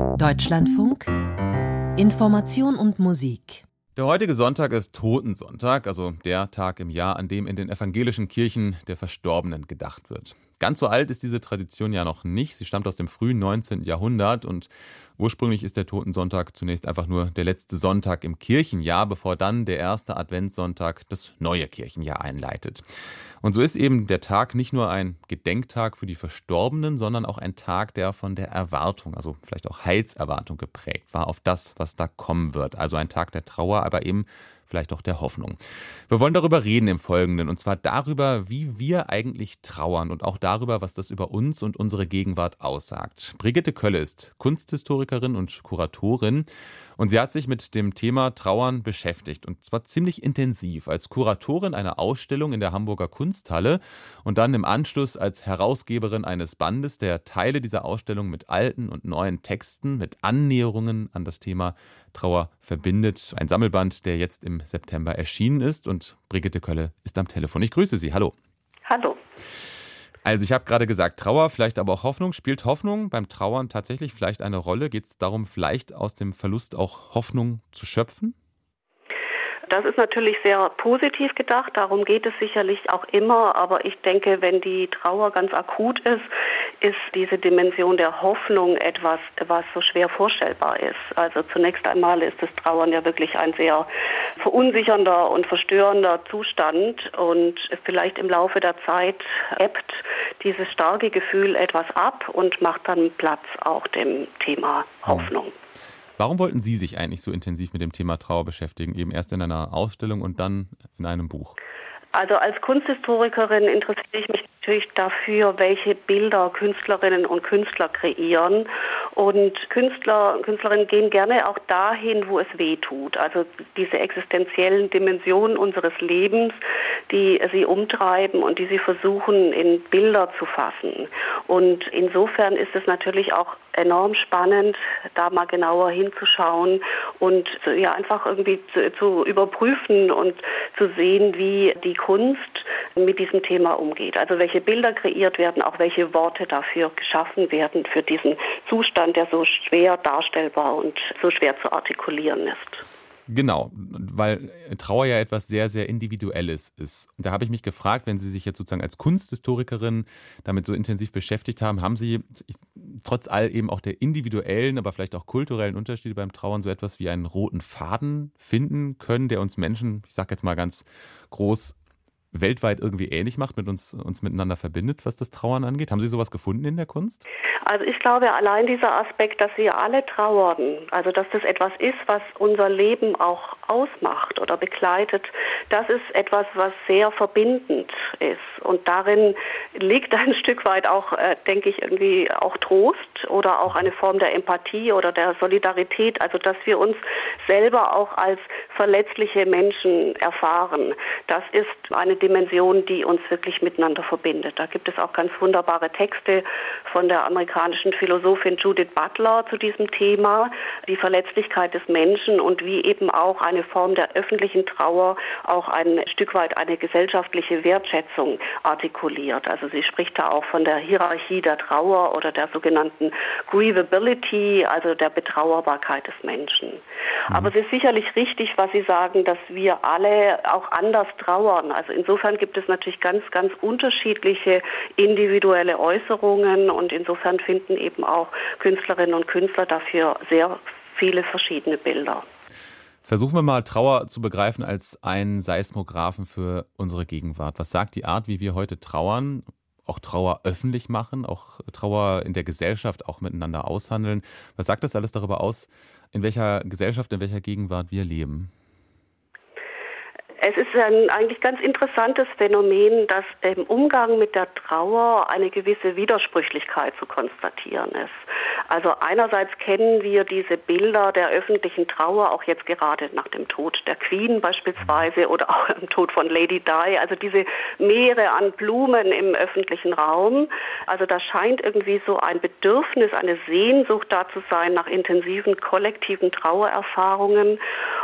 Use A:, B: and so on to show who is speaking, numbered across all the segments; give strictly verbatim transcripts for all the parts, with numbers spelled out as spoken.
A: Deutschlandfunk Information und Musik.
B: Der heutige Sonntag ist Totensonntag, also der Tag im Jahr, an dem in den evangelischen Kirchen der Verstorbenen gedacht wird. Ganz so alt ist diese Tradition ja noch nicht. Sie stammt aus dem frühen neunzehnten Jahrhundert und ursprünglich ist der Totensonntag zunächst einfach nur der letzte Sonntag im Kirchenjahr, bevor dann der erste Adventssonntag das neue Kirchenjahr einleitet. Und so ist eben der Tag nicht nur ein Gedenktag für die Verstorbenen, sondern auch ein Tag, der von der Erwartung, also vielleicht auch Heilserwartung geprägt war auf das, was da kommen wird. Also ein Tag der Trauer, aber eben vielleicht auch der Hoffnung. Wir wollen darüber reden im Folgenden, und zwar darüber, wie wir eigentlich trauern und auch darüber, was das über uns und unsere Gegenwart aussagt. Brigitte Kölle ist Kunsthistorikerin und Kuratorin und sie hat sich mit dem Thema Trauern beschäftigt, und zwar ziemlich intensiv als Kuratorin einer Ausstellung in der Hamburger Kunsthalle und dann im Anschluss als Herausgeberin eines Bandes, der Teile dieser Ausstellung mit alten und neuen Texten, mit Annäherungen an das Thema Trauer verbindet. Ein Sammelband, der jetzt im September erschienen ist, und Brigitte Kölle ist am Telefon. Ich grüße Sie. Hallo.
C: Hallo.
B: Also ich habe gerade gesagt, Trauer, vielleicht aber auch Hoffnung. Spielt Hoffnung beim Trauern tatsächlich vielleicht eine Rolle? Geht es darum, vielleicht aus dem Verlust auch Hoffnung zu schöpfen?
C: Das ist natürlich sehr positiv gedacht, darum geht es sicherlich auch immer, aber ich denke, wenn die Trauer ganz akut ist, ist diese Dimension der Hoffnung etwas, was so schwer vorstellbar ist. Also zunächst einmal ist das Trauern ja wirklich ein sehr verunsichernder und verstörender Zustand, und vielleicht im Laufe der Zeit ebbt dieses starke Gefühl etwas ab und macht dann Platz auch dem Thema Hoffnung.
B: Warum wollten Sie sich eigentlich so intensiv mit dem Thema Trauer beschäftigen? Eben erst in einer Ausstellung und dann in einem Buch.
C: Also als Kunsthistorikerin interessiere ich mich natürlich dafür, welche Bilder Künstlerinnen und Künstler kreieren. Und Künstler und Künstlerinnen gehen gerne auch dahin, wo es weh tut. Also diese existenziellen Dimensionen unseres Lebens, die sie umtreiben und die sie versuchen, in Bilder zu fassen. Und insofern ist es natürlich auch enorm spannend, da mal genauer hinzuschauen und ja einfach irgendwie zu, zu überprüfen und zu sehen, wie die Kunst mit diesem Thema umgeht. Also welche Bilder kreiert werden, auch welche Worte dafür geschaffen werden für diesen Zustand, der so schwer darstellbar und so schwer zu artikulieren ist.
B: Genau, weil Trauer ja etwas sehr, sehr Individuelles ist. Da habe ich mich gefragt, wenn Sie sich jetzt sozusagen als Kunsthistorikerin damit so intensiv beschäftigt haben, haben Sie trotz all eben auch der individuellen, aber vielleicht auch kulturellen Unterschiede beim Trauern so etwas wie einen roten Faden finden können, der uns Menschen, ich sage jetzt mal ganz groß, weltweit irgendwie ähnlich macht, mit uns, uns miteinander verbindet, was das Trauern angeht? Haben Sie sowas gefunden in der Kunst?
C: Also ich glaube, allein dieser Aspekt, dass wir alle trauern, also dass das etwas ist, was unser Leben auch ausmacht oder begleitet, das ist etwas, was sehr verbindend ist. Und darin liegt ein Stück weit auch, äh, denke ich, irgendwie auch Trost oder auch eine Form der Empathie oder der Solidarität, also dass wir uns selber auch als verletzliche Menschen erfahren. Das ist eine Dimension, die uns wirklich miteinander verbindet. Da gibt es auch ganz wunderbare Texte von der amerikanischen Philosophin Judith Butler zu diesem Thema, die Verletzlichkeit des Menschen und wie eben auch eine Form der öffentlichen Trauer auch ein Stück weit eine gesellschaftliche Wertschätzung artikuliert. Also sie spricht da auch von der Hierarchie der Trauer oder der sogenannten Grievability, also der Betrauerbarkeit des Menschen. Mhm. Aber es ist sicherlich richtig, was Sie sagen, dass wir alle auch anders trauern. Also insofern Insofern gibt es natürlich ganz, ganz unterschiedliche individuelle Äußerungen, und insofern finden eben auch Künstlerinnen und Künstler dafür sehr viele verschiedene Bilder.
B: Versuchen wir mal, Trauer zu begreifen als einen Seismographen für unsere Gegenwart. Was sagt die Art, wie wir heute trauern, auch Trauer öffentlich machen, auch Trauer in der Gesellschaft auch miteinander aushandeln? Was sagt das alles darüber aus, in welcher Gesellschaft, in welcher Gegenwart wir leben?
C: Es ist ein eigentlich ganz interessantes Phänomen, dass im Umgang mit der Trauer eine gewisse Widersprüchlichkeit zu konstatieren ist. Also einerseits kennen wir diese Bilder der öffentlichen Trauer, auch jetzt gerade nach dem Tod der Queen beispielsweise oder auch im Tod von Lady Di, also diese Meere an Blumen im öffentlichen Raum. Also da scheint irgendwie so ein Bedürfnis, eine Sehnsucht da zu sein nach intensiven kollektiven Trauererfahrungen.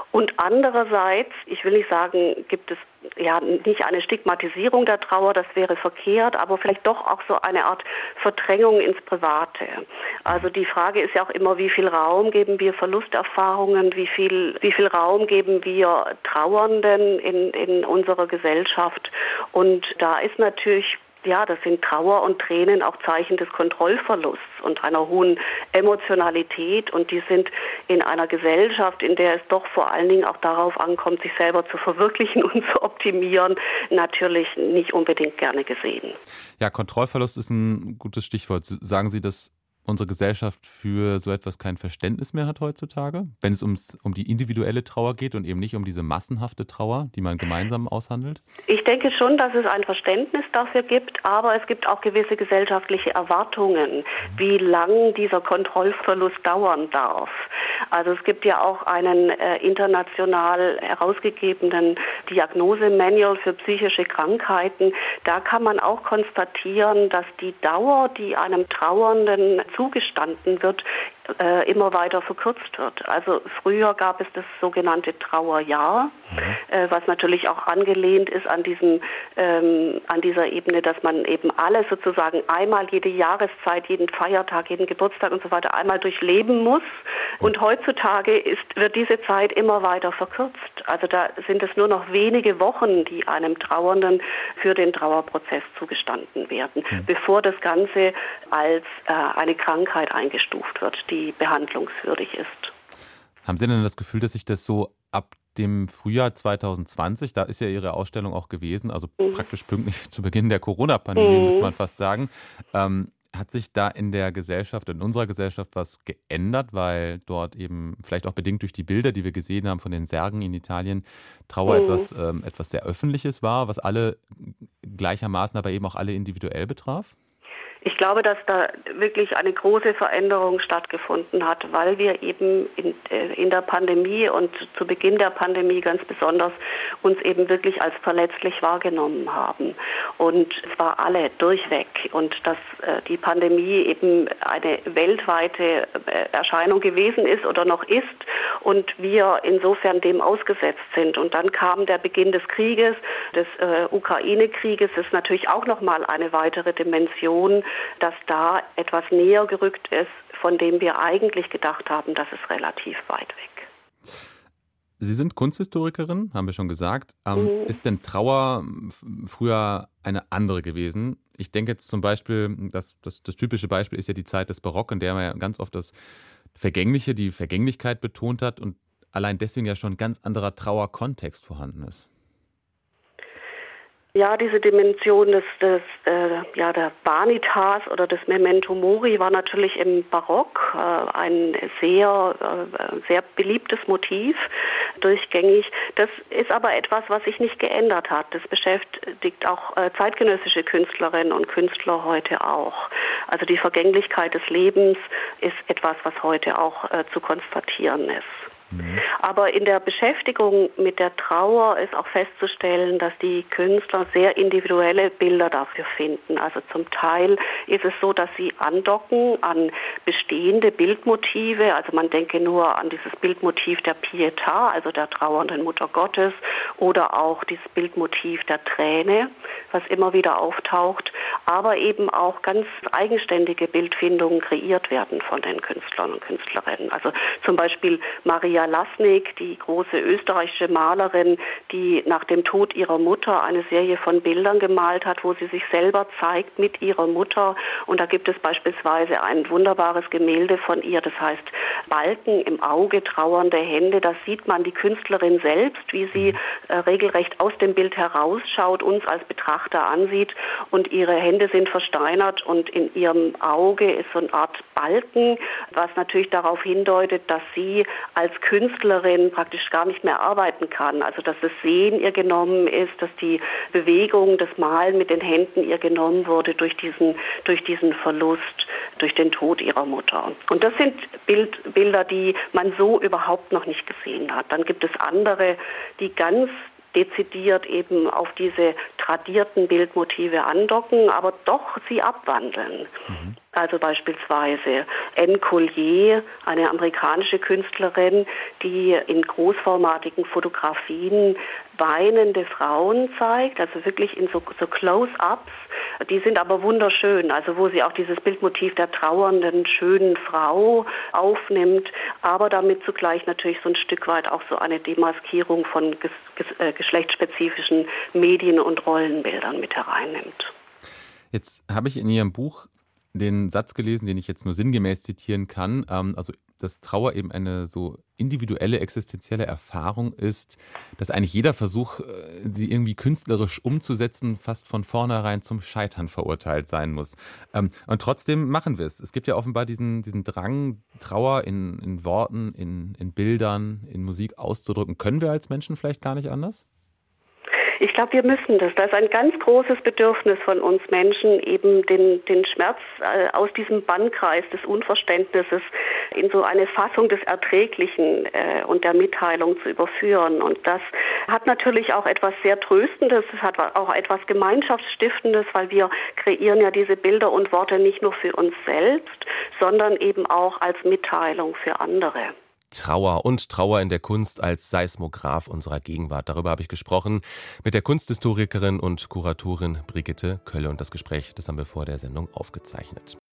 C: Und andererseits, ich will nicht sagen, gibt es ja nicht eine Stigmatisierung der Trauer, das wäre verkehrt, aber vielleicht doch auch so eine Art Verdrängung ins Private. Also die Frage ist ja auch immer, wie viel Raum geben wir Verlusterfahrungen, wie viel, wie viel Raum geben wir Trauernden in, in unserer Gesellschaft. Und da ist natürlich Ja, das sind Trauer und Tränen auch Zeichen des Kontrollverlusts und einer hohen Emotionalität. Und die sind in einer Gesellschaft, in der es doch vor allen Dingen auch darauf ankommt, sich selber zu verwirklichen und zu optimieren, natürlich nicht unbedingt gerne gesehen.
B: Ja, Kontrollverlust ist ein gutes Stichwort. Sagen Sie, dass unsere Gesellschaft für so etwas kein Verständnis mehr hat heutzutage, wenn es ums, um die individuelle Trauer geht und eben nicht um diese massenhafte Trauer, die man gemeinsam aushandelt?
C: Ich denke schon, dass es ein Verständnis dafür gibt, aber es gibt auch gewisse gesellschaftliche Erwartungen, wie lang dieser Kontrollverlust dauern darf. Also es gibt ja auch einen äh, international herausgegebenen Diagnose-Manual für psychische Krankheiten. Da kann man auch konstatieren, dass die Dauer, die einem Trauernden zugestanden wird, äh, immer weiter verkürzt wird. Also früher gab es das sogenannte Trauerjahr, mhm. äh, was natürlich auch angelehnt ist an diesem, ähm, an dieser Ebene, dass man eben alles sozusagen einmal jede Jahreszeit, jeden Feiertag, jeden Geburtstag und so weiter einmal durchleben muss. Und heutzutage ist, wird diese Zeit immer weiter verkürzt. Also da sind es nur noch wenige Wochen, die einem Trauernden für den Trauerprozess zugestanden werden, mhm. bevor das Ganze als äh, eine Krankheit eingestuft wird, die behandlungswürdig ist.
B: Haben Sie denn das Gefühl, dass sich das so ab dem Frühjahr zwanzig zwanzig, da ist ja Ihre Ausstellung auch gewesen, also mhm. praktisch pünktlich zu Beginn der Corona-Pandemie, mhm. müsste man fast sagen, ähm, hat sich da in der Gesellschaft, in unserer Gesellschaft was geändert, weil dort eben vielleicht auch bedingt durch die Bilder, die wir gesehen haben von den Särgen in Italien, Trauer mhm. etwas, ähm, etwas sehr Öffentliches war, was alle gleichermaßen, aber eben auch alle individuell betraf?
C: Ich glaube, dass da wirklich eine große Veränderung stattgefunden hat, weil wir eben in, in der Pandemie und zu Beginn der Pandemie ganz besonders uns eben wirklich als verletzlich wahrgenommen haben. Und zwar alle durchweg. Und dass äh, die Pandemie eben eine weltweite Erscheinung gewesen ist oder noch ist und wir insofern dem ausgesetzt sind. Und dann kam der Beginn des Krieges, des äh, Ukraine-Krieges, ist natürlich auch nochmal eine weitere Dimension, dass da etwas näher gerückt ist, von dem wir eigentlich gedacht haben, das ist relativ weit weg.
B: Sie sind Kunsthistorikerin, haben wir schon gesagt. Ähm, mhm. Ist denn Trauer früher eine andere gewesen? Ich denke jetzt zum Beispiel, das, das, das typische Beispiel ist ja die Zeit des Barock, in der man ja ganz oft das Vergängliche, die Vergänglichkeit betont hat und allein deswegen ja schon ein ganz anderer Trauerkontext vorhanden ist.
C: Ja, diese Dimension des, des äh, ja, der Vanitas oder des Memento Mori war natürlich im Barock äh, ein sehr, äh, sehr beliebtes Motiv, durchgängig. Das ist aber etwas, was sich nicht geändert hat. Das beschäftigt auch äh, zeitgenössische Künstlerinnen und Künstler heute auch. Also die Vergänglichkeit des Lebens ist etwas, was heute auch äh, zu konstatieren ist. Aber in der Beschäftigung mit der Trauer ist auch festzustellen, dass die Künstler sehr individuelle Bilder dafür finden. Also zum Teil ist es so, dass sie andocken an bestehende Bildmotive. Also man denke nur an dieses Bildmotiv der Pietà, also der trauernden Mutter Gottes, oder auch dieses Bildmotiv der Träne, was immer wieder auftaucht. Aber eben auch ganz eigenständige Bildfindungen kreiert werden von den Künstlern und Künstlerinnen. Also zum Beispiel Maria Lasnik, die große österreichische Malerin, die nach dem Tod ihrer Mutter eine Serie von Bildern gemalt hat, wo sie sich selber zeigt mit ihrer Mutter. Und da gibt es beispielsweise ein wunderbares Gemälde von ihr, das heißt Balken im Auge, trauernde Hände. Da sieht man die Künstlerin selbst, wie sie äh, regelrecht aus dem Bild herausschaut, uns als Betrachter ansieht und ihre Hände sind versteinert und in ihrem Auge ist so eine Art Balken, was natürlich darauf hindeutet, dass sie als Künstlerin praktisch gar nicht mehr arbeiten kann. Also dass das Sehen ihr genommen ist, dass die Bewegung, das Malen mit den Händen ihr genommen wurde durch diesen, durch diesen Verlust, durch den Tod ihrer Mutter. Und das sind Bild, Bilder, die man so überhaupt noch nicht gesehen hat. Dann gibt es andere, die ganz dezidiert eben auf diese tradierten Bildmotive andocken, aber doch sie abwandeln. Mhm. Also beispielsweise Anne Collier, eine amerikanische Künstlerin, die in großformatigen Fotografien weinende Frauen zeigt, also wirklich in so, so Close-ups. Die sind aber wunderschön, also wo sie auch dieses Bildmotiv der trauernden, schönen Frau aufnimmt, aber damit zugleich natürlich so ein Stück weit auch so eine Demaskierung von ges- ges- äh, geschlechtsspezifischen Medien- und Rollenbildern mit hereinnimmt.
B: Jetzt habe ich in Ihrem Buch den Satz gelesen, den ich jetzt nur sinngemäß zitieren kann, ähm, also dass Trauer eben eine so individuelle, existenzielle Erfahrung ist, dass eigentlich jeder Versuch, sie irgendwie künstlerisch umzusetzen, fast von vornherein zum Scheitern verurteilt sein muss. Ähm, und trotzdem machen wir es. Es gibt ja offenbar diesen, diesen Drang, Trauer in, in Worten, in, in Bildern, in Musik auszudrücken. Können wir als Menschen vielleicht gar nicht anders?
C: Ich glaube, wir müssen das. Das ist ein ganz großes Bedürfnis von uns Menschen, eben den, den Schmerz äh, aus diesem Bannkreis des Unverständnisses in so eine Fassung des Erträglichen äh, und der Mitteilung zu überführen. Und das hat natürlich auch etwas sehr Tröstendes, es hat auch etwas Gemeinschaftsstiftendes, weil wir kreieren ja diese Bilder und Worte nicht nur für uns selbst, sondern eben auch als Mitteilung für andere.
D: Trauer und Trauer in der Kunst als Seismograph unserer Gegenwart. Darüber habe ich gesprochen mit der Kunsthistorikerin und Kuratorin Brigitte Kölle. Und das Gespräch, das haben wir vor der Sendung aufgezeichnet.